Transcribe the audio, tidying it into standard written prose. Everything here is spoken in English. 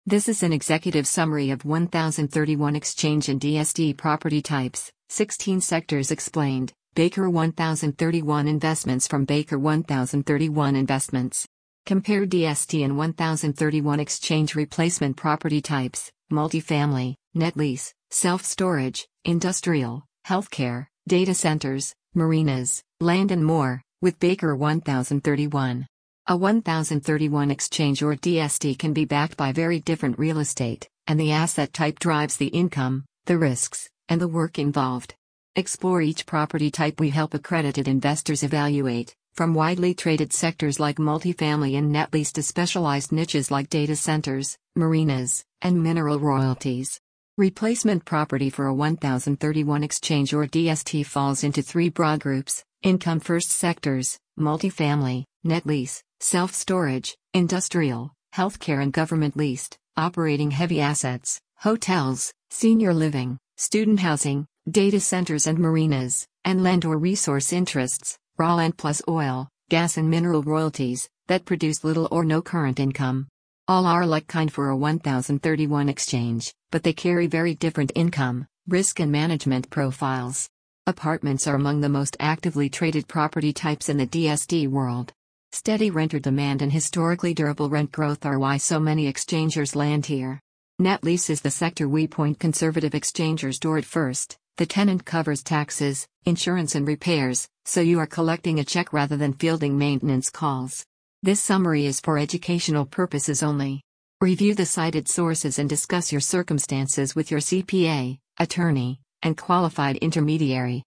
This is an executive summary of 1031 exchange and DST property types, 16 sectors explained. Baker 1031 investments from Baker 1031 Investments. Compare DST and 1031 exchange replacement property types, multifamily, net lease, self-storage, industrial, healthcare, data centers, marinas, land and more, with Baker 1031. A 1031 exchange or DST can be backed by very different real estate, and the asset type drives the income, the risks, and the work involved. Explore each property type we help accredited investors evaluate, from widely traded sectors like multifamily and net lease to specialized niches like data centers, marinas, and mineral royalties. Replacement property for a 1031 exchange or DST falls into three broad groups: income first sectors, multifamily, net lease, self-storage, industrial, healthcare and government leased, operating heavy assets, hotels, senior living, student housing, data centers and marinas, and land or resource interests, raw land plus oil, gas and mineral royalties, that produce little or no current income. All are like-kind for a 1031 exchange, but they carry very different income, risk and management profiles. Apartments are among the most actively traded property types in the DST world. Steady renter demand and historically durable rent growth are why so many exchangers land here. Net lease is the sector we point conservative exchangers toward first. The tenant covers taxes, insurance and repairs, so you are collecting a check rather than fielding maintenance calls. This summary is for educational purposes only. Review the cited sources and discuss your circumstances with your CPA, attorney, and qualified intermediary.